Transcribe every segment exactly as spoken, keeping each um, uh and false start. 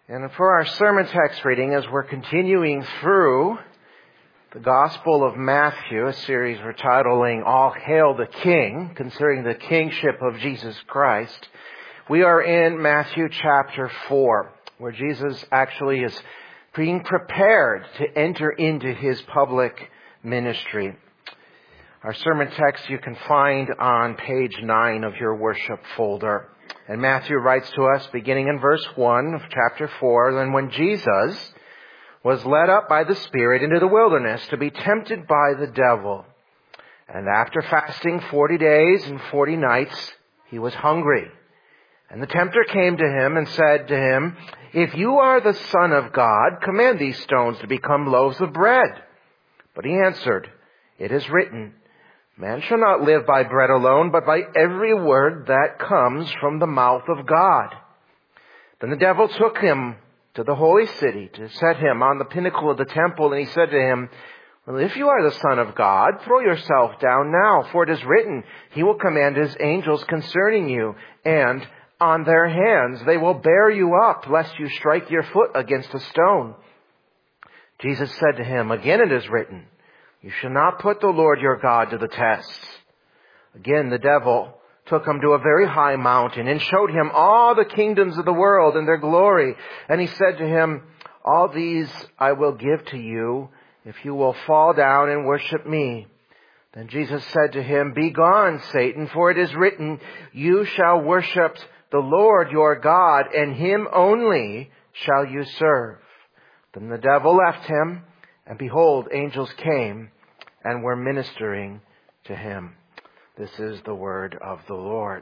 And for our sermon text reading, as we're continuing through the Gospel of Matthew, a series we're titling All Hail the King, considering the kingship of Jesus Christ, we are in Matthew chapter four, where Jesus actually is being prepared to enter into his public ministry. Our sermon text you can find on page nine of your worship folder. And Matthew writes to us, beginning in verse one of chapter four, "Then when Jesus was led up by the Spirit into the wilderness to be tempted by the devil, and after fasting forty days and forty nights, he was hungry. And the tempter came to him and said to him, 'If you are the Son of God, command these stones to become loaves of bread.' But he answered, 'It is written, Man shall not live by bread alone, but by every word that comes from the mouth of God.' Then the devil took him to the holy city to set him on the pinnacle of the temple, and he said to him, 'Well, if you are the Son of God, throw yourself down now, for it is written, He will command His angels concerning you, and on their hands they will bear you up, lest you strike your foot against a stone.' Jesus said to him, 'Again it is written, You shall not put the Lord your God to the test.' Again the devil took him to a very high mountain and showed him all the kingdoms of the world and their glory. And he said to him, 'All these I will give to you if you will fall down and worship me.' Then Jesus said to him, 'Begone, Satan, for it is written, You shall worship the Lord your God, and Him only shall you serve.' Then the devil left him, and behold, angels came and were ministering to him." This is the word of the Lord.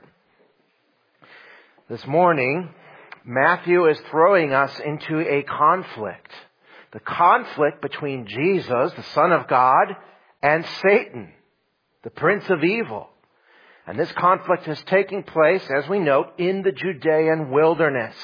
This morning, Matthew is throwing us into a conflict. The conflict between Jesus, the Son of God, and Satan, the Prince of Evil. And this conflict is taking place, as we note, in the Judean wilderness.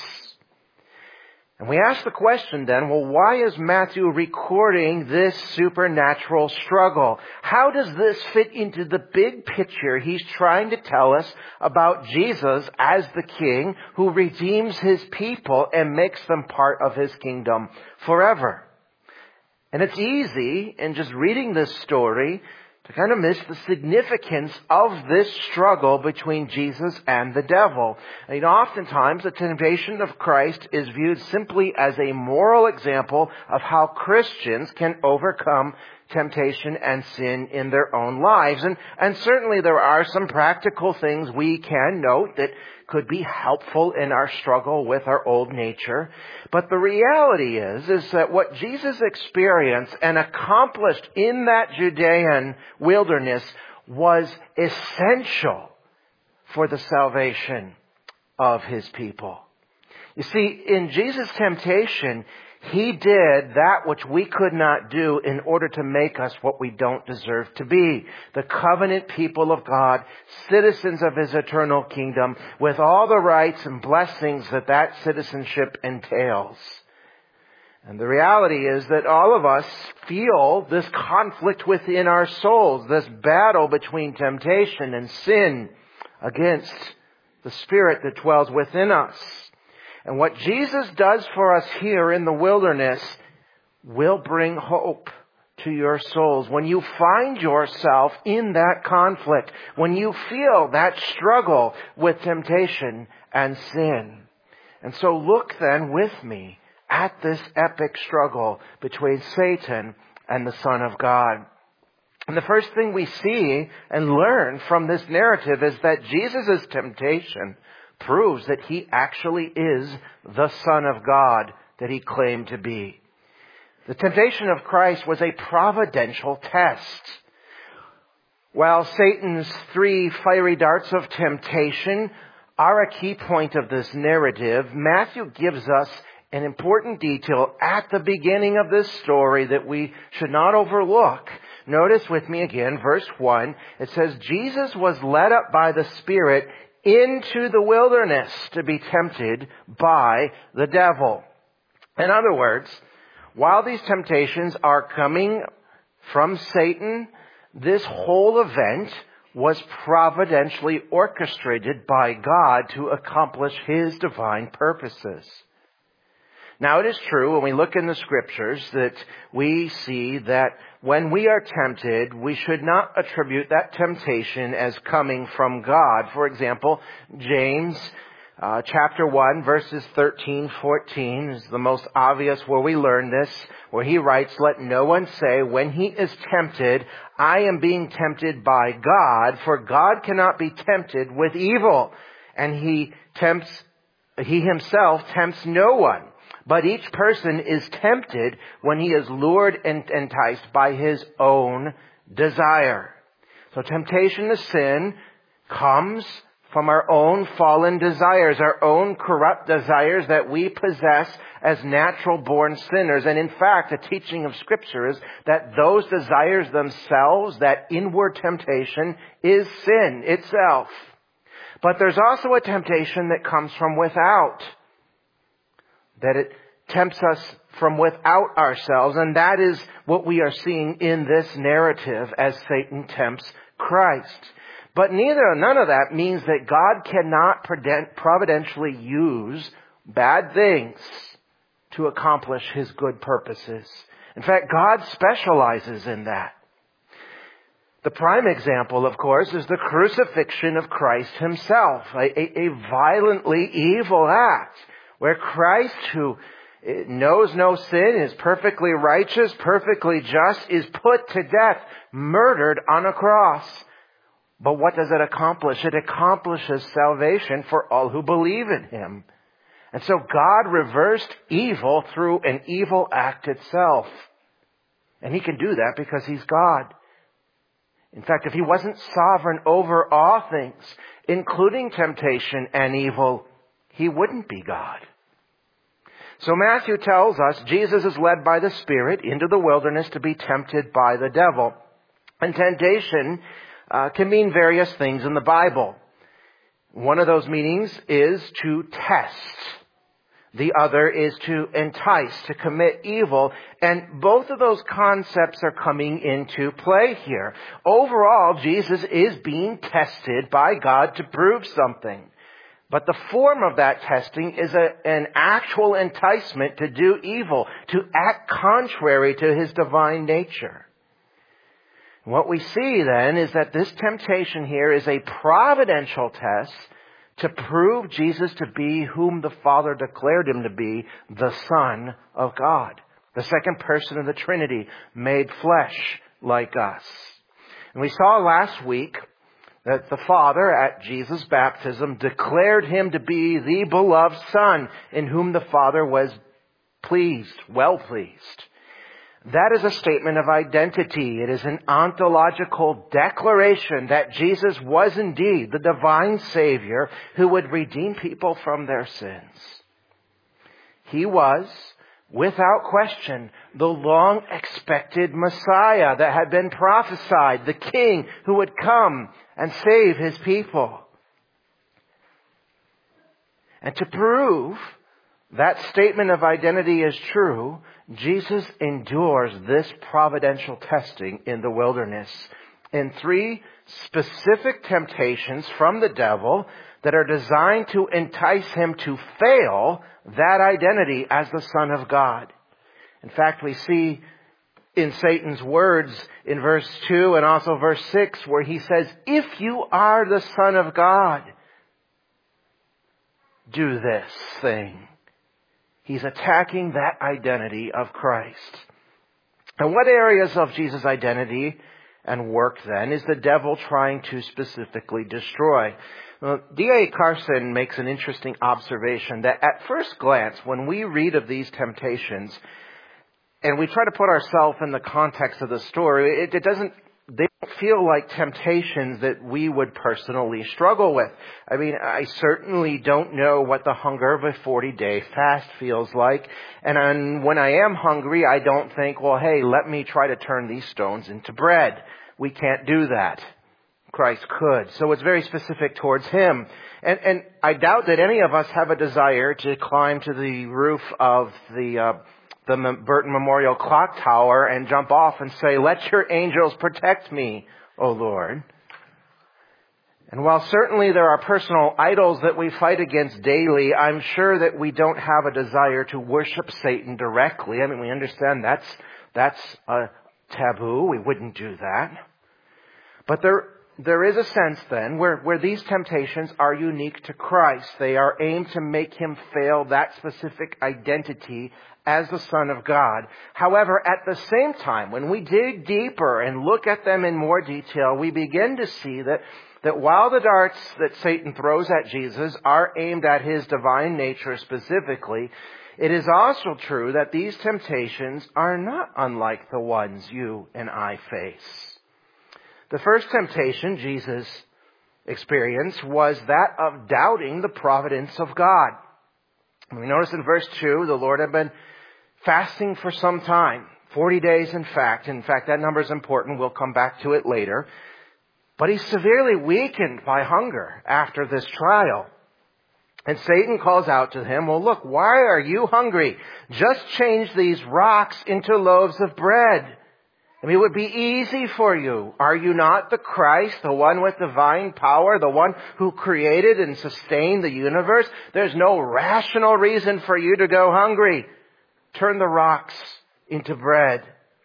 And we ask the question then, well, why is Matthew recording this supernatural struggle? How does this fit into the big picture he's trying to tell us about Jesus as the King who redeems his people and makes them part of his kingdom forever? And it's easy in just reading this story to kind of miss the significance of this struggle between Jesus and the devil. And, you know, oftentimes the temptation of Christ is viewed simply as a moral example of how Christians can overcome temptation and sin in their own lives. And, and certainly there are some practical things we can note that could be helpful in our struggle with our old nature. But the reality is, is that what Jesus experienced and accomplished in that Judean wilderness was essential for the salvation of his people. You see, in Jesus' temptation, He did that which we could not do in order to make us what we don't deserve to be. The covenant people of God, citizens of His eternal kingdom, with all the rights and blessings that that citizenship entails. And the reality is that all of us feel this conflict within our souls, this battle between temptation and sin against the Spirit that dwells within us. And what Jesus does for us here in the wilderness will bring hope to your souls. When you find yourself in that conflict, when you feel that struggle with temptation and sin. And so look then with me at this epic struggle between Satan and the Son of God. And the first thing we see and learn from this narrative is that Jesus' temptation proves that He actually is the Son of God that He claimed to be. The temptation of Christ was a providential test. While Satan's three fiery darts of temptation are a key point of this narrative, Matthew gives us an important detail at the beginning of this story that we should not overlook. Notice with me again, verse one, it says, Jesus was led up by the Spirit into the wilderness to be tempted by the devil. In other words, while these temptations are coming from Satan, this whole event was providentially orchestrated by God to accomplish His divine purposes. Now, it is true when we look in the Scriptures that we see that when we are tempted, we should not attribute that temptation as coming from God. For example, James uh, chapter one, verses thirteen, fourteen is the most obvious where we learn this, where he writes, "Let no one say when he is tempted, I am being tempted by God, for God cannot be tempted with evil, and he tempts, he himself tempts no one. But each person is tempted when he is lured and enticed by his own desire." So temptation to sin comes from our own fallen desires, our own corrupt desires that we possess as natural-born sinners. And in fact, the teaching of Scripture is that those desires themselves, that inward temptation, is sin itself. But there's also a temptation that comes from without, that it tempts us from without ourselves, and that is what we are seeing in this narrative as Satan tempts Christ. But neither, none of that means that God cannot providentially use bad things to accomplish His good purposes. In fact, God specializes in that. The prime example, of course, is the crucifixion of Christ Himself, a, a, a violently evil act, where Christ, who knows no sin, is perfectly righteous, perfectly just, is put to death, murdered on a cross. But what does it accomplish? It accomplishes salvation for all who believe in Him. And so God reversed evil through an evil act itself. And He can do that because He's God. In fact, if He wasn't sovereign over all things, including temptation and evil, He wouldn't be God. So Matthew tells us Jesus is led by the Spirit into the wilderness to be tempted by the devil. And temptation uh, can mean various things in the Bible. One of those meanings is to test. The other is to entice, to commit evil. And both of those concepts are coming into play here. Overall, Jesus is being tested by God to prove something. But the form of that testing is a, an actual enticement to do evil, to act contrary to His divine nature. What we see then is that this temptation here is a providential test to prove Jesus to be whom the Father declared Him to be, the Son of God, the second person of the Trinity, made flesh like us. And we saw last week that the Father at Jesus' baptism declared Him to be the beloved Son in whom the Father was pleased, well pleased. That is a statement of identity. It is an ontological declaration that Jesus was indeed the divine Savior who would redeem people from their sins. He was, without question, the long-expected Messiah that had been prophesied, the King who would come and save His people. And to prove that statement of identity is true, Jesus endures this providential testing in the wilderness in three specific temptations from the devil that are designed to entice Him to fail that identity as the Son of God. In fact, we see in Satan's words in verse two and also verse six where he says, "If you are the Son of God, do this thing." He's attacking that identity of Christ. And what areas of Jesus' identity and work then is the devil trying to specifically destroy? Well, D A Carson makes an interesting observation that at first glance, when we read of these temptations, and we try to put ourselves in the context of the story, it, it doesn't, they don't feel like temptations that we would personally struggle with. I mean, I certainly don't know what the hunger of a forty-day fast feels like. And I'm, when I am hungry, I don't think, well, hey, let me try to turn these stones into bread. We can't do that. Christ could. So it's very specific towards Him. And, and I doubt that any of us have a desire to climb to the roof of the uh, the Burton Memorial Clock Tower and jump off and say, "Let your angels protect me, O Lord." And while certainly there are personal idols that we fight against daily, I'm sure that we don't have a desire to worship Satan directly. I mean, we understand that's, that's a taboo. We wouldn't do that. But there, there is a sense then where, where these temptations are unique to Christ. They are aimed to make him fail that specific identity as the Son of God. However, at the same time, when we dig deeper and look at them in more detail, we begin to see that that while the darts that Satan throws at Jesus are aimed at his divine nature specifically, it is also true that these temptations are not unlike the ones you and I face. The first temptation Jesus experienced was that of doubting the providence of God. We notice in verse two, the Lord had been fasting for some time, forty days in fact. In fact, that number is important. We'll come back to it later. But he's severely weakened by hunger after this trial. And Satan calls out to him, well, look, why are you hungry? Just change these rocks into loaves of bread. I mean, it would be easy for you. Are you not the Christ, the one with divine power, the one who created and sustained the universe? There's no rational reason for you to go hungry. Turn the rocks into bread.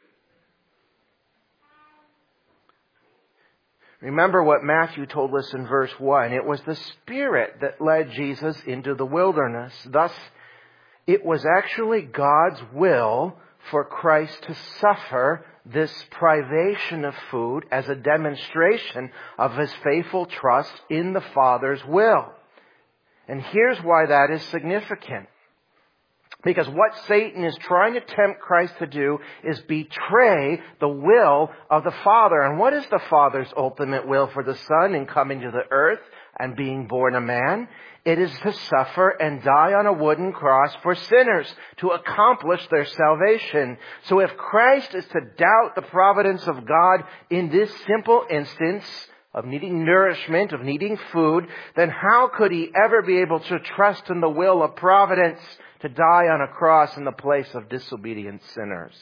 Remember what Matthew told us in verse one. It was the Spirit that led Jesus into the wilderness. Thus, it was actually God's will for Christ to suffer this privation of food as a demonstration of his faithful trust in the Father's will. And here's why that is significant. Because what Satan is trying to tempt Christ to do is betray the will of the Father. And what is the Father's ultimate will for the Son in coming to the earth and being born a man? It is to suffer and die on a wooden cross for sinners to accomplish their salvation. So if Christ is to doubt the providence of God in this simple instance of needing nourishment, of needing food, then how could he ever be able to trust in the will of providence to die on a cross in the place of disobedient sinners?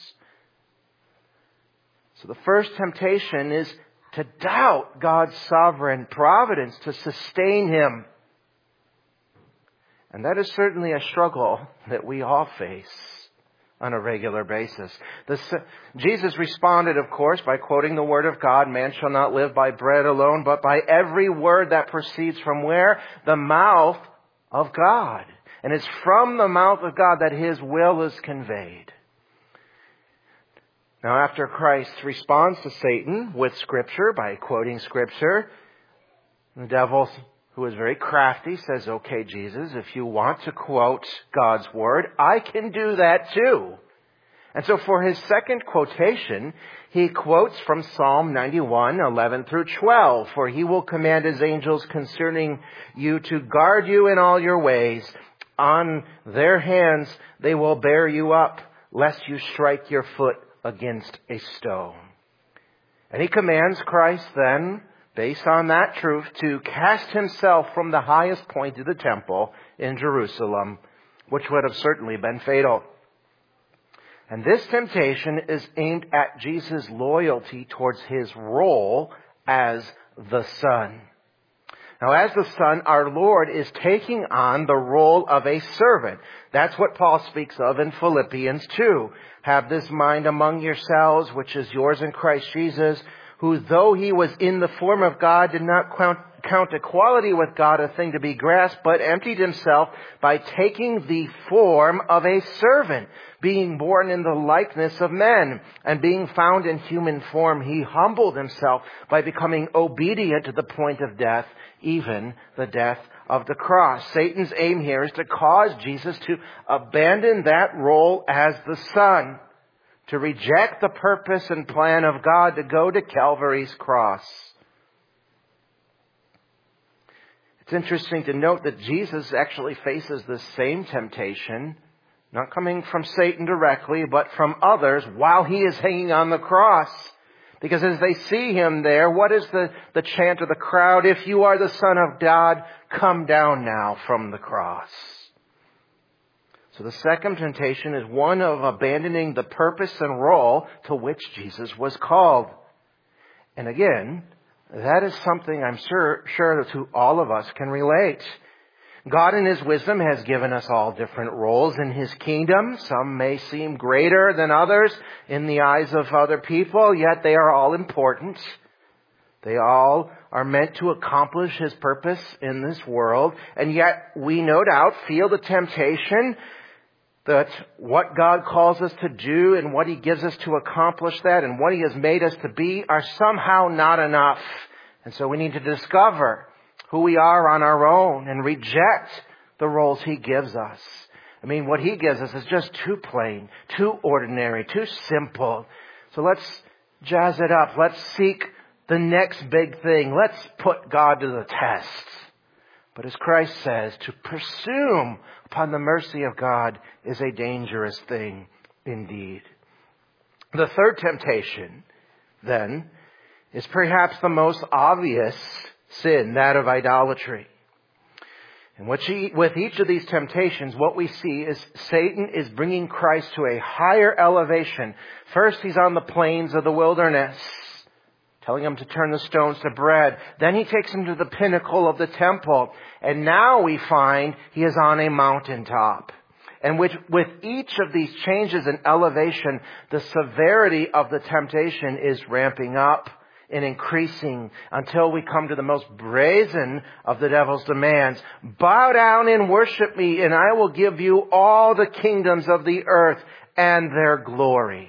So the first temptation is to doubt God's sovereign providence to sustain him. And that is certainly a struggle that we all face on a regular basis. The, Jesus responded, of course, by quoting the word of God, man shall not live by bread alone, but by every word that proceeds from where? The mouth of God. And it's from the mouth of God that his will is conveyed. Now, after Christ responds to Satan with Scripture, by quoting Scripture, the devil, who is very crafty, says, okay, Jesus, if you want to quote God's word, I can do that too. And so for his second quotation, he quotes from Psalm ninety-one, eleven through twelve. For he will command his angels concerning you to guard you in all your ways. On their hands they will bear you up, lest you strike your foot against a stone. And he commands Christ then, based on that truth, to cast himself from the highest point of the temple in Jerusalem, which would have certainly been fatal. And this temptation is aimed at Jesus' loyalty towards his role as the Son. Now, as the Son, our Lord is taking on the role of a servant. That's what Paul speaks of in Philippians two. Have this mind among yourselves, which is yours in Christ Jesus, who, though he was in the form of God, did not count, count equality with God a thing to be grasped, but emptied himself by taking the form of a servant, being born in the likeness of men, and being found in human form, he humbled himself by becoming obedient to the point of death, even the death of the cross. Satan's aim here is to cause Jesus to abandon that role as the Son, to reject the purpose and plan of God to go to Calvary's cross. It's interesting to note that Jesus actually faces the same temptation, not coming from Satan directly, but from others while he is hanging on the cross. Because as they see him there, what is the, the chant of the crowd? If you are the Son of God, come down now from the cross. So the second temptation is one of abandoning the purpose and role to which Jesus was called. And again, That is something I'm sure, sure that to all of us can relate. God in His wisdom has given us all different roles in His kingdom. Some may seem greater than others in the eyes of other people, yet they are all important. They all are meant to accomplish His purpose in this world. And yet we no doubt feel the temptation that what God calls us to do and what He gives us to accomplish that and what He has made us to be are somehow not enough. And so we need to discover who we are on our own and reject the roles He gives us. I mean, what He gives us is just too plain, too ordinary, too simple. So let's jazz it up. Let's seek the next big thing. Let's put God to the test. But as Christ says, to presume upon the mercy of God is a dangerous thing indeed. The third temptation, then, is perhaps the most obvious sin, that of idolatry. And with each of these temptations, what we see is Satan is bringing Christ to a higher elevation. First, He's on the plains of the wilderness, telling him to turn the stones to bread. Then He takes him to the pinnacle of the temple. And now we find He is on a mountaintop. And with, with each of these changes in elevation, the severity of the temptation is ramping up and increasing until we come to the most brazen of the devil's demands. Bow down and worship me, and I will give you all the kingdoms of the earth and their glory.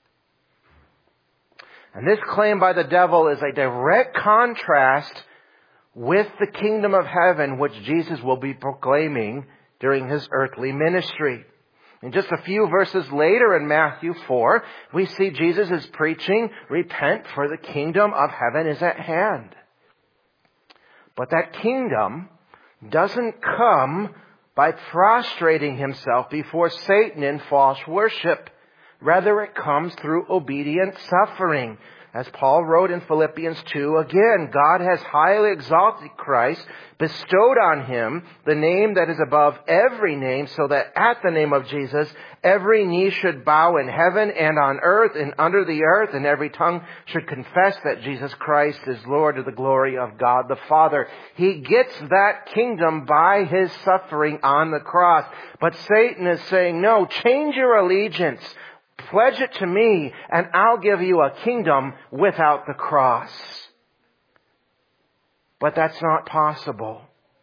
And this claim by the devil is a direct contrast with the kingdom of heaven, which Jesus will be proclaiming during His earthly ministry. In just a few verses later in Matthew four, we see Jesus is preaching, repent for the kingdom of heaven is at hand. But that kingdom doesn't come by prostrating Himself before Satan in false worship. Rather, it comes through obedient suffering. As Paul wrote in Philippians two, again, God has highly exalted Christ, bestowed on Him the name that is above every name, so that at the name of Jesus, every knee should bow in heaven and on earth and under the earth, and every tongue should confess that Jesus Christ is Lord, to the glory of God the Father. He gets that kingdom by His suffering on the cross. But Satan is saying, no, change your allegiance. Pledge it to me, and I'll give you a kingdom without the cross. But that's not possible.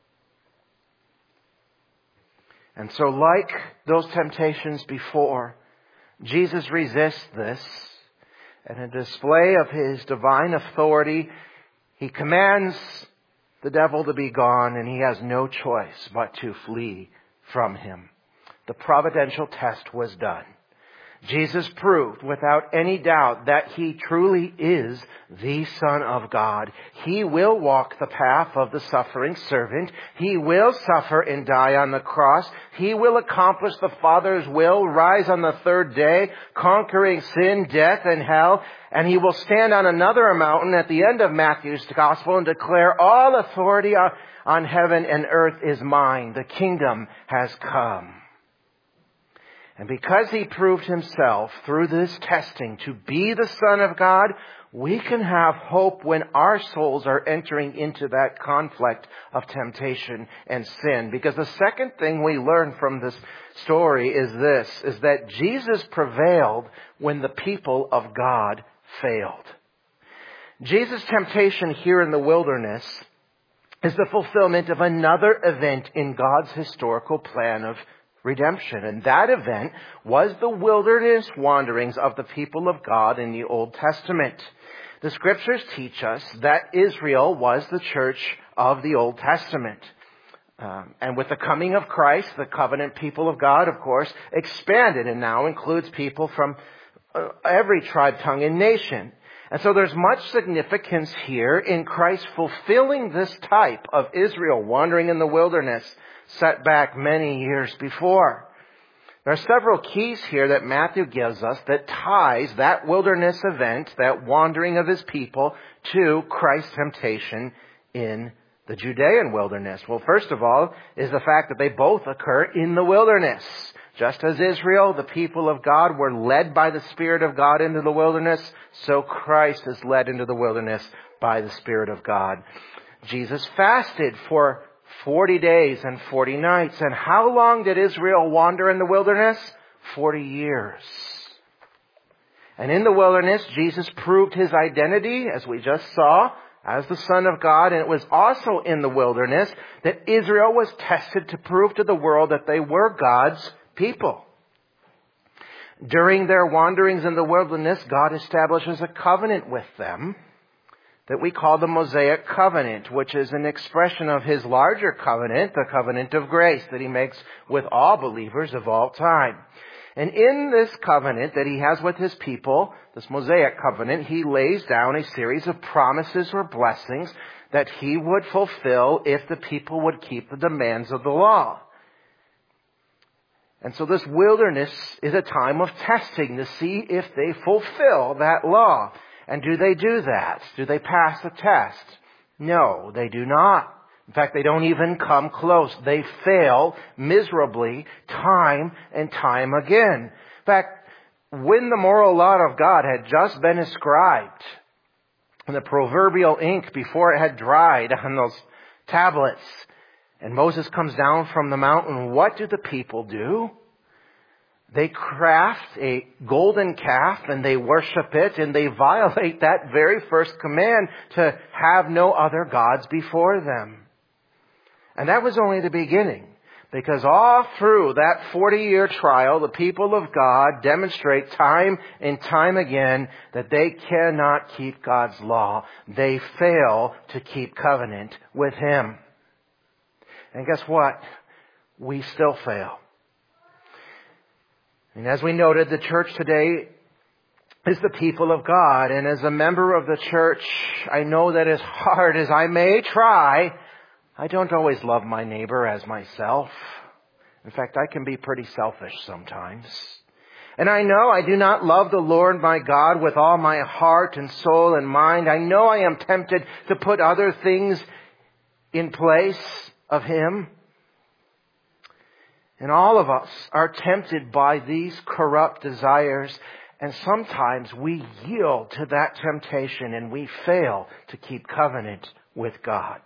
And so, like those temptations before, Jesus resists this. And in display of His divine authority, He commands the devil to be gone, and he has no choice but to flee from him. The providential test was done. Jesus proved without any doubt that He truly is the Son of God. He will walk the path of the suffering servant. He will suffer and die on the cross. He will accomplish the Father's will, rise on the third day, conquering sin, death, and hell. And He will stand on another mountain at the end of Matthew's gospel and declare, all authority on heaven and earth is mine. The kingdom has come. And because He proved Himself through this testing to be the Son of God, we can have hope when our souls are entering into that conflict of temptation and sin. Because the second thing we learn from this story is this, is that Jesus prevailed when the people of God failed. Jesus' temptation here in the wilderness is the fulfillment of another event in God's historical plan of redemption. And that event was the wilderness wanderings of the people of God in the Old Testament. The Scriptures teach us that Israel was the church of the Old Testament. Um, and with the coming of Christ, the covenant people of God, of course, expanded and now includes people from uh, every tribe, tongue, and nation. And so there's much significance here in Christ fulfilling this type of Israel wandering in the wilderness set back many years before. There are several keys here that Matthew gives us that ties that wilderness event, that wandering of His people, to Christ's temptation in the Judean wilderness. Well, first of all, is the fact that they both occur in the wilderness. Just as Israel, the people of God, were led by the Spirit of God into the wilderness, so Christ is led into the wilderness by the Spirit of God. Jesus fasted for forty days and forty nights. And how long did Israel wander in the wilderness? Forty years. And in the wilderness, Jesus proved his identity, as we just saw, as the Son of God. And it was also in the wilderness that Israel was tested to prove to the world that they were God's people. During their wanderings in the wilderness, God establishes a covenant with them that we call the Mosaic covenant, which is an expression of his larger covenant, the covenant of grace that he makes with all believers of all time. And in this covenant that he has with his people, this Mosaic covenant, he lays down a series of promises or blessings that he would fulfill if the people would keep the demands of the law. And so this wilderness is a time of testing to see if they fulfill that law. And do they do that? Do they pass the test? No, they do not. In fact, they don't even come close. They fail miserably time and time again. In fact, when the moral law of God had just been inscribed in the proverbial ink before it had dried on those tablets, and Moses comes down from the mountain, what do the people do? They craft a golden calf and they worship it, and they violate that very first command to have no other gods before them. And that was only the beginning, because all through that forty-year trial, the people of God demonstrate time and time again that they cannot keep God's law. They fail to keep covenant with him. And guess what? We still fail. And as we noted, the church today is the people of God. And as a member of the church, I know that as hard as I may try, I don't always love my neighbor as myself. In fact, I can be pretty selfish sometimes. And I know I do not love the Lord my God with all my heart and soul and mind. I know I am tempted to put other things in place of him. And all of us are tempted by these corrupt desires. And sometimes we yield to that temptation and we fail to keep covenant with God.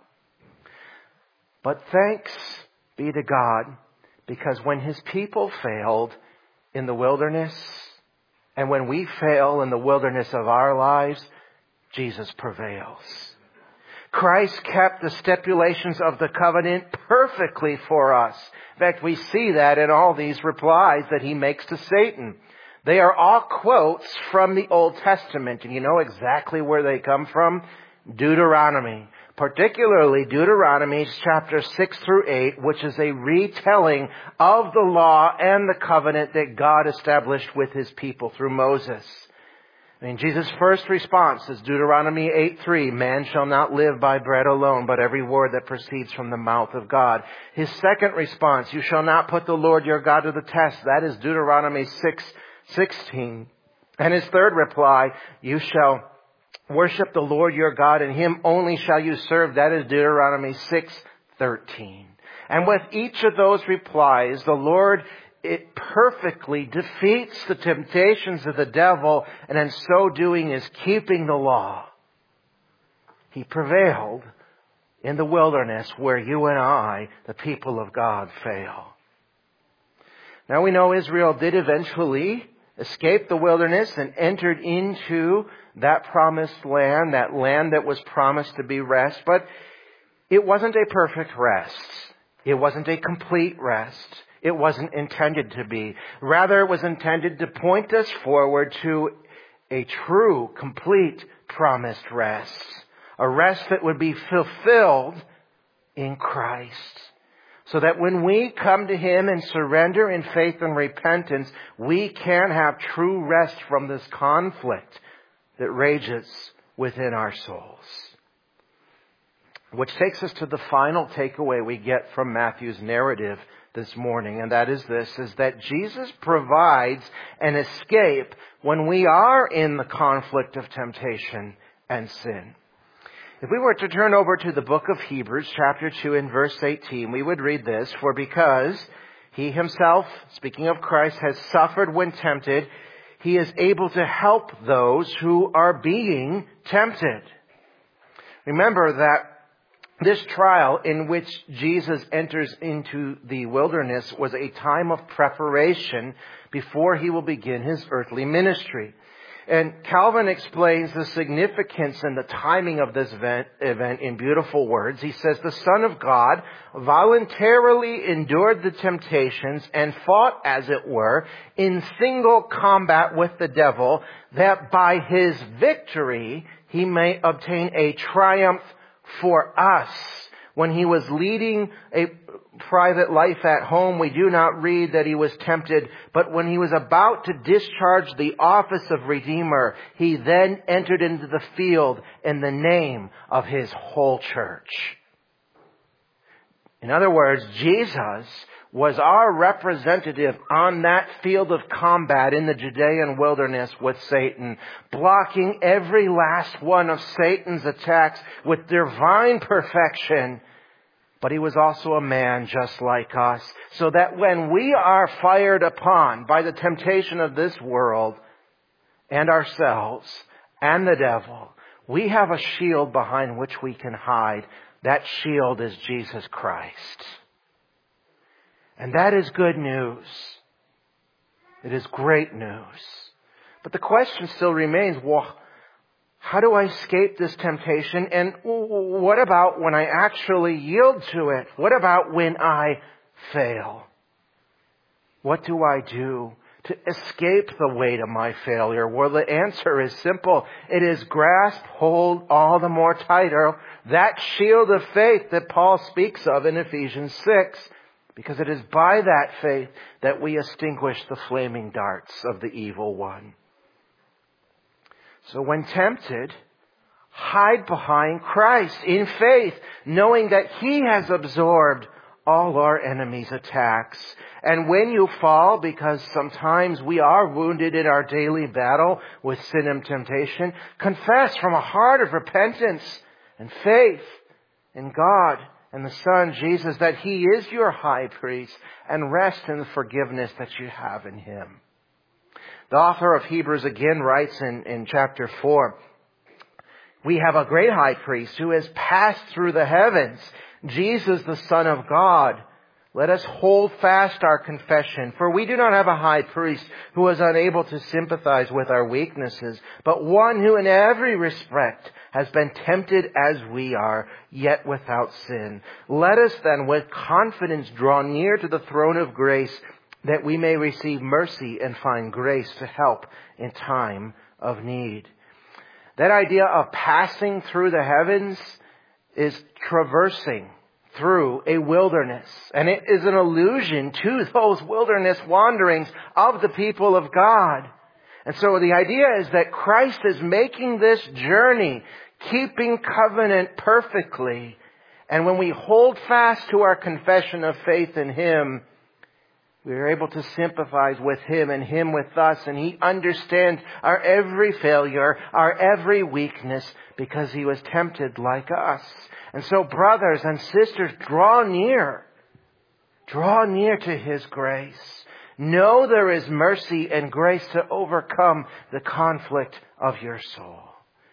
But thanks be to God, because when his people failed in the wilderness, and when we fail in the wilderness of our lives, Jesus prevails. Christ kept the stipulations of the covenant perfectly for us. In fact, we see that in all these replies that he makes to Satan. They are all quotes from the Old Testament. And you know exactly where they come from? Deuteronomy. Particularly Deuteronomy chapter six through eight, which is a retelling of the law and the covenant that God established with his people through Moses. I mean, Jesus' first response is Deuteronomy eight three, man shall not live by bread alone, but every word that proceeds from the mouth of God. His second response, you shall not put the Lord your God to the test. That is Deuteronomy six sixteen. And his third reply, you shall worship the Lord your God, and him only shall you serve. That is Deuteronomy six thirteen. And with each of those replies, the Lord it perfectly defeats the temptations of the devil, and in so doing is keeping the law. He prevailed in the wilderness where you and I, the people of God, fail. Now we know Israel did eventually escape the wilderness and entered into that promised land, that land that was promised to be rest, but it wasn't a perfect rest. It wasn't a complete rest. It wasn't intended to be. Rather, it was intended to point us forward to a true, complete, promised rest. A rest that would be fulfilled in Christ. So that when we come to him and surrender in faith and repentance, we can have true rest from this conflict that rages within our souls. Which takes us to the final takeaway we get from Matthew's narrative this morning, and that is this, is that Jesus provides an escape when we are in the conflict of temptation and sin. If we were to turn over to the book of Hebrews, chapter two and verse eighteen, we would read this, for because he himself, speaking of Christ, has suffered when tempted, he is able to help those who are being tempted. Remember that this trial in which Jesus enters into the wilderness was a time of preparation before he will begin his earthly ministry. And Calvin explains the significance and the timing of this event, event in beautiful words. He says, the Son of God voluntarily endured the temptations and fought, as it were, in single combat with the devil, that by his victory he may obtain a triumph for us. When he was leading a private life at home, we do not read that he was tempted, but when he was about to discharge the office of Redeemer, he then entered into the field in the name of his whole church. In other words, Jesus was our representative on that field of combat in the Judean wilderness with Satan, blocking every last one of Satan's attacks with divine perfection. But he was also a man just like us, so that when we are fired upon by the temptation of this world and ourselves and the devil, we have a shield behind which we can hide. That shield is Jesus Christ. And that is good news. It is great news. But the question still remains, well, how do I escape this temptation? And what about when I actually yield to it? What about when I fail? What do I do to escape the weight of my failure? Well, the answer is simple. It is grasp hold all the more tighter that shield of faith that Paul speaks of in Ephesians six. Because it is by that faith that we extinguish the flaming darts of the evil one. So when tempted, hide behind Christ in faith, knowing that He has absorbed all our enemies' attacks. And when you fall, because sometimes we are wounded in our daily battle with sin and temptation, confess from a heart of repentance and faith in God and the Son, Jesus, that He is your high priest, and rest in the forgiveness that you have in Him. The author of Hebrews again writes in, in chapter four, we have a great high priest who has passed through the heavens, Jesus the Son of God. Let us hold fast our confession, for we do not have a high priest who is unable to sympathize with our weaknesses, but one who in every respect has been tempted as we are, yet without sin. Let us then with confidence draw near to the throne of grace, that we may receive mercy and find grace to help in time of need. That idea of passing through the heavens is traversing through a wilderness. And it is an allusion to those wilderness wanderings of the people of God. And so the idea is that Christ is making this journey, keeping covenant perfectly. And when we hold fast to our confession of faith in Him, we are able to sympathize with Him and Him with us. And He understands our every failure, our every weakness, because He was tempted like us. And so, brothers and sisters, draw near. Draw near to His grace. Know there is mercy and grace to overcome the conflict of your soul.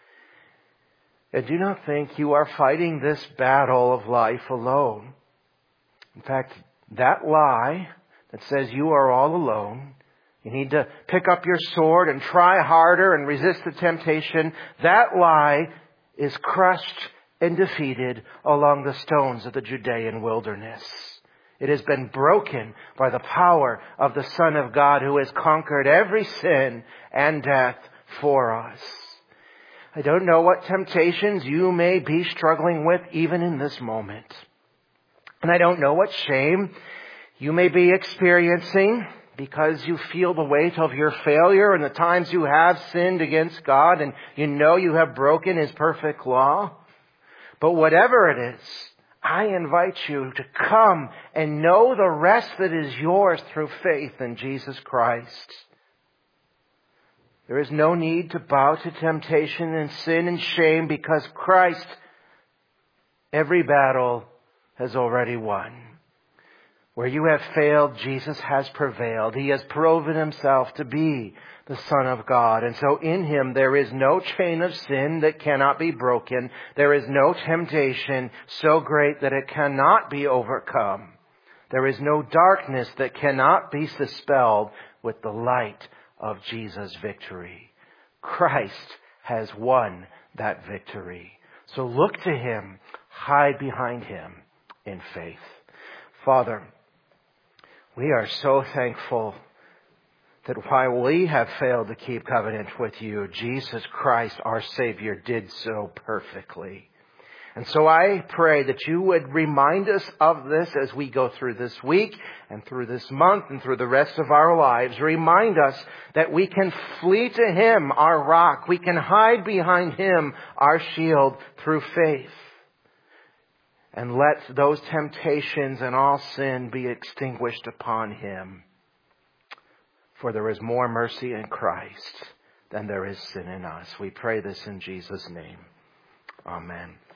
And do not think you are fighting this battle of life alone. In fact, that lie that says you are all alone, you need to pick up your sword and try harder and resist the temptation, that lie is crushed and defeated along the stones of the Judean wilderness. It has been broken by the power of the Son of God, who has conquered every sin and death for us. I don't know what temptations you may be struggling with even in this moment. And I don't know what shame you may be experiencing because you feel the weight of your failure and the times you have sinned against God and you know you have broken His perfect law. But whatever it is, I invite you to come and know the rest that is yours through faith in Jesus Christ. There is no need to bow to temptation and sin and shame, because Christ, every battle, has already won. Where you have failed, Jesus has prevailed. He has proven himself to be the Son of God. And so in him there is no chain of sin that cannot be broken. There is no temptation so great that it cannot be overcome. There is no darkness that cannot be dispelled with the light of Jesus' victory. Christ has won that victory. So look to him, hide behind him in faith. Father, we are so thankful that while we have failed to keep covenant with you, Jesus Christ, our Savior, did so perfectly. And so I pray that you would remind us of this as we go through this week and through this month and through the rest of our lives. Remind us that we can flee to him, our rock. We can hide behind him, our shield, through faith. And let those temptations and all sin be extinguished upon him. For there is more mercy in Christ than there is sin in us. We pray this in Jesus' name. Amen.